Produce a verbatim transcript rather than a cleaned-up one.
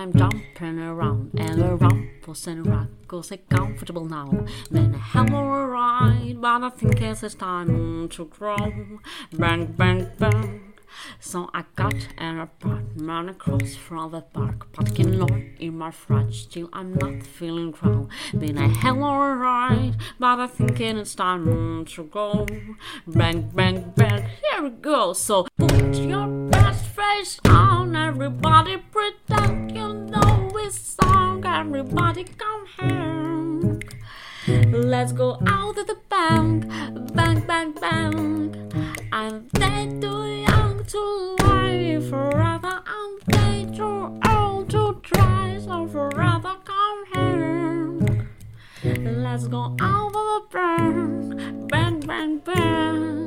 I'm jumping around and the rumples and ruggles are comfortable now. Been a hell of a ride, but I think it's time to grow. Bang, bang, bang. So I got an apartment across from the park, parking lot in my flat. Still I'm not feeling proud. Been a hell of a ride, but I think it's time to go. Bang, bang, bang, here we go. So put your best face on, everybody pretend you know this song. Everybody come here, let's go out of the bank. Bang, bang, bang. I'm dead too young to live forever. I'm dead too old to try, so forever come here. Let's go out of the bank. Bang, bang, bang.